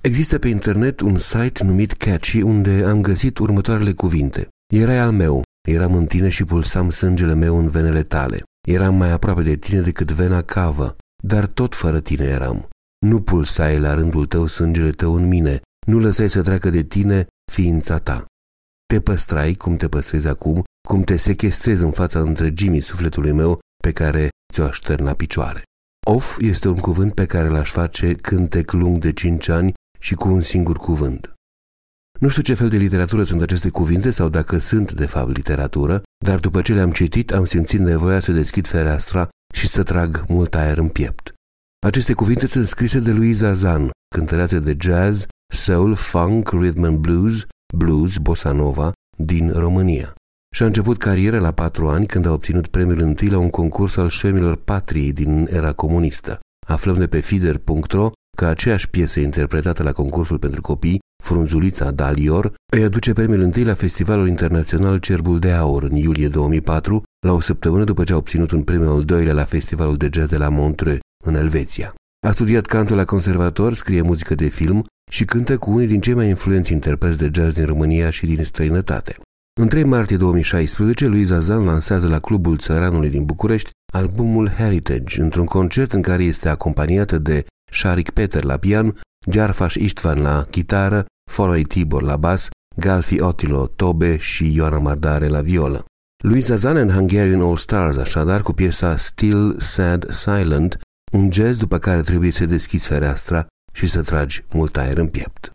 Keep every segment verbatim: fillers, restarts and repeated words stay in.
Există pe internet un site numit Catchy unde am găsit următoarele cuvinte. Erai al meu, eram în tine și pulsam sângele meu în venele tale. Eram mai aproape de tine decât vena cavă, dar tot fără tine eram. Nu pulsai la rândul tău sângele tău în mine, nu lăsai să treacă de tine ființa ta. Te păstrai cum te păstrezi acum, cum te sechestrezi în fața întregimii sufletului meu pe care ți-o aștern la picioare. Of este un cuvânt pe care l-aș face cântec lung de cinci ani și cu un singur cuvânt. Nu știu ce fel de literatură sunt aceste cuvinte sau dacă sunt de fapt literatură, dar după ce le-am citit am simțit nevoia să deschid fereastra și să trag mult aer în piept. Aceste cuvinte sunt scrise de Louisa Zan, cântăreață de jazz, soul, funk, rhythm and blues, blues, bossa nova din România. Și-a început cariera la patru ani când a obținut premiul întâi la un concurs al șoimilor patriei din era comunistă. Aflăm de pe Fider punct ro că aceeași piesă interpretată la concursul pentru copii, Frunzulița Dalior, îi aduce premiul întâi la Festivalul Internațional Cerbul de Aur în iulie două mii patru, la o săptămână după ce a obținut un premiu al doilea la Festivalul de Jazz de la Montreux, în Elveția. A studiat cantul la conservator, scrie muzică de film și cântă cu unii din cei mai influenți interpreți de jazz din România și din străinătate. În trei martie două mii șaisprezece, Louisa Zan lansează la Clubul Țăranului din București albumul Heritage, într-un concert în care este acompaniată de Sharik Peter la pian, Gyarfas Istvan la chitară, Fonai Tibor la bas, Galfi Otilo Tobe și Ioana Mardare la violă. Louisa Zan and Hungarian All Stars, așadar, cu piesa Still, Sad, Silent, un jazz după care trebuie să deschizi fereastra și să tragi mult aer în piept.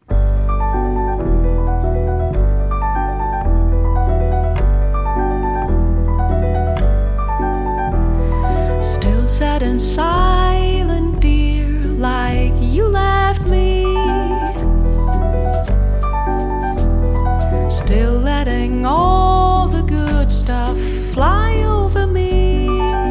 Still sad and silent, dear, like you left me. Still letting all the good stuff fly over me.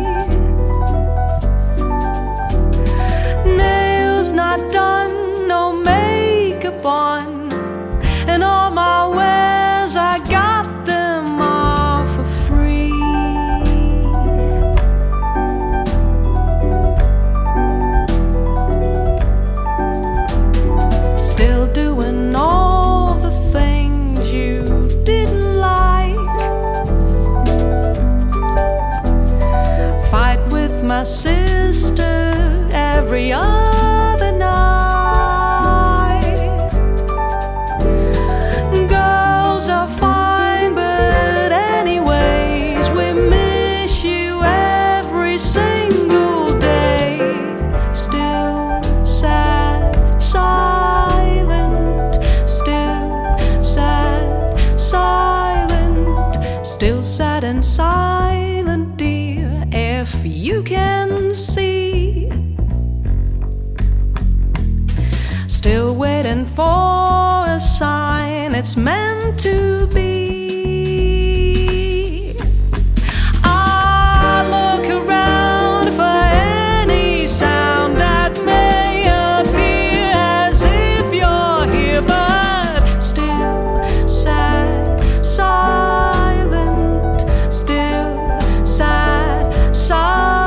Nails not done, no makeup on, and all my wares I got them all for free. Still doing all the things you didn't like. Fight with my sister every other night. Girls are fine, but anyways, we miss you every single day. Still sad, silent, still sad, silent, still sad and silent, dear, if you can see. Still waiting for a sign it's meant to be. I look around for any sound that may appear as if you're here, but still sad, silent, still sad, silent.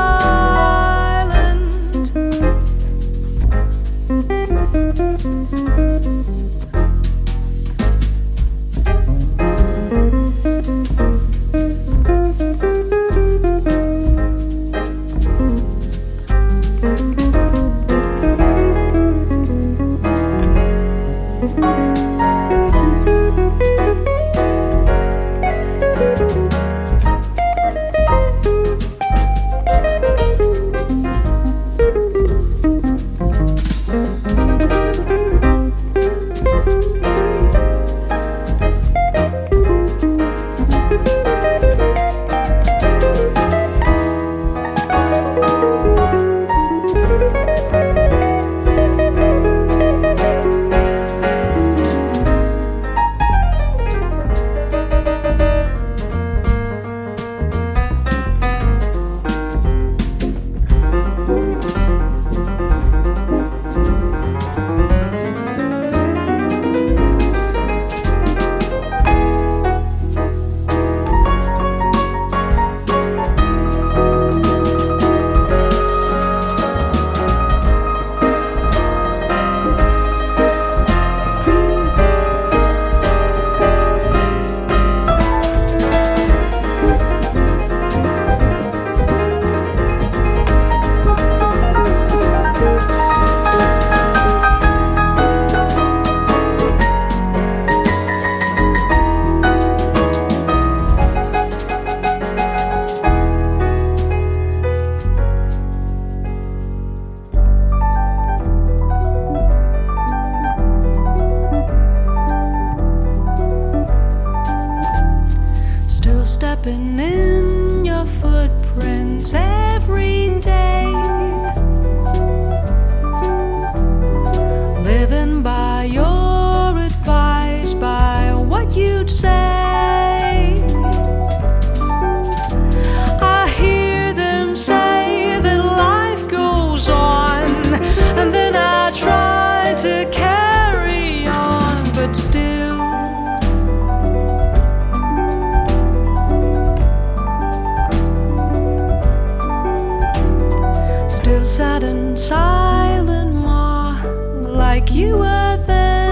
you were there.